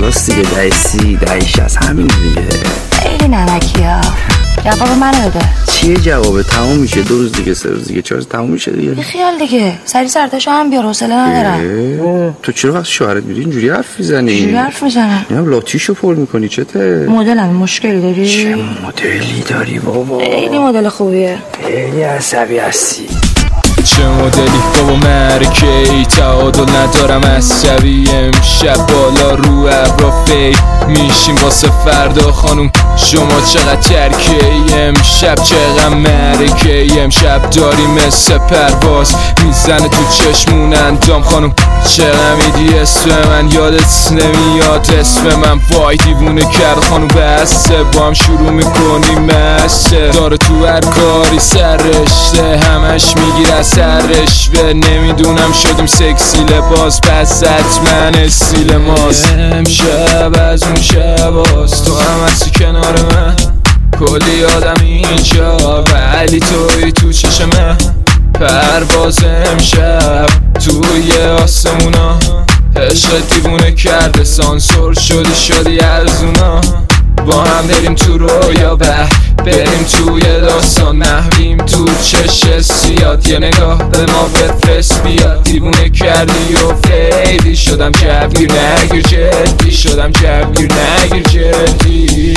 کلاس دیگه، دهه 30 دهه 60 همین دیگه. خیلی نمکی ها. جواب منو بده. چیه جوابه؟ تموم میشه 2 روز دیگه 3 روز دیگه 4 روز تموم میشه دیگه. بی خیال دیگه سری سرتاشو هم بیار، حوصله ندارم. تو چرا وقتی شوهرت میری اینجوری حرف میزنی؟ اینجوری حرف میزنم؟ اینم لاتیشو پر میکنی چته؟ مدلم مشکلی داری؟ چه مدلی داری بابا؟ خیلی مدل خوبیه. خیلی عصبی هستی. چه مدلی بابا مرکه ای، تعادل ندارم عصبی. امشب بالا رو ابرا فی میشیم واسه فردا خانوم. شما چقدر ترکه ای، امشب چقدر مرکه ای. امشب داری مثل پرواز میزنه تو چشمون اندام خانوم. چقدر میدی اسم من یادت نمیاد اسم من، وای دیوونه کرد خانوم. بسته با هم شروع میکنیم مسته، داره تو هر کاری سر رشته همش میگیر از سر رشوه. نمیدونم شدیم سکسی لباس پس حتما استیل ماست. امشب از اون شباست تو هم هستی کنار من، کلی آدم اینجا ولی توی تو چشمه. پرواز امشب توی آسمونا، عشق دیوونه کرده سانسور شدی از اونا. با هم بریم تو رویا بریم توی داستان، نحویم تو چش سیاد. یه نگاه به ما بفرست بیاد، دیوونه کردی و فیدی شدم جوگیر نگیر جدی، شدم جوگیر نگیر جدی.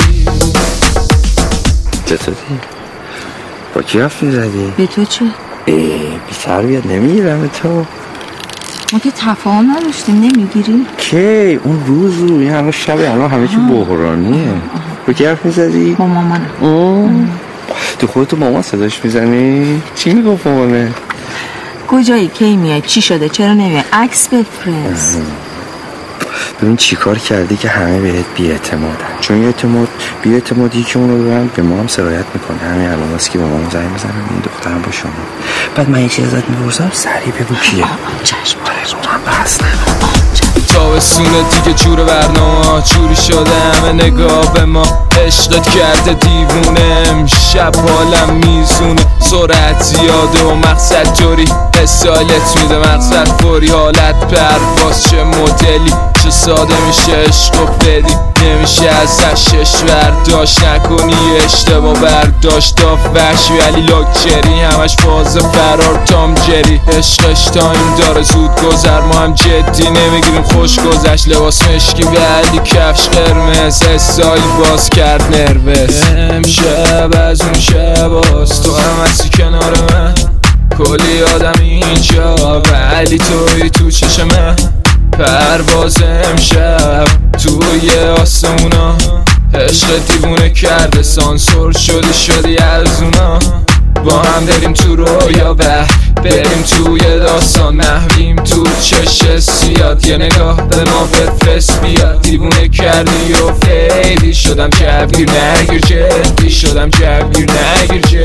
چطوری؟ با کی حرف میزدی؟ به تو چه؟ بی تربیت نمیگیرم تو. ما که تفاهم نداشتیم نمیگیری؟ کی اون روز رو این همه شب الان همه چی بحرانیه. با کی حرف میزدی؟ با مامانم. تو خودتو مامان صداش میزنی؟ چی میگفت مامانه؟ کجایی؟ کی میای؟ چی شده؟ چرا نمیای؟ عکس بفرست. ببین چی کار کردی که همه بهت بی‌اعتمادن، چون بی‌اعتمادی که اونو دارن به ما هم سرایت میکنه. همین الان واسه که به مامان زنگ بزنم این دخترم با شما، بعد من یه چیز ازت میپرسم سریع بگو کیه. چشم من بحث نمیم. تابستونه دیگه جور برنامه چوری شده همه نگاه به ما. عشقت کرده دیوونه امشب حالم میزونه. سرعت زیاده و مقصد جوری استایلت میده مقصد فوری. حالت پرواز چه مدلی چه ساده میشه عشق و بدی، نمیشه ازش شش برداشت نکنی اشتباه برداشت. داف وحشی ولی لاکچری همش فاز فرار تام جری. عشقش تایم داره زود گذر ما هم جدی نمیگیریم خوش گذشت. لباس مشکی ولی کفش قرمز استایل باز کرد نروس. امشب از اون شباست تو هم هستی کنار من، کلی آدم اینجا ولی توی تو چشمه. پرواز امشب توی آسمونا، عشق دیوونه کرده سانسور شدی از اونا. با هم بریم تو رویا بریم توی داستان، نحویم تو چش سیاد. یه نگاه به ما بفرست بیاد، دیوونه کردی و فیدی شدم جوگیر نگیر جدی، شدم جوگیر نگیر جدی.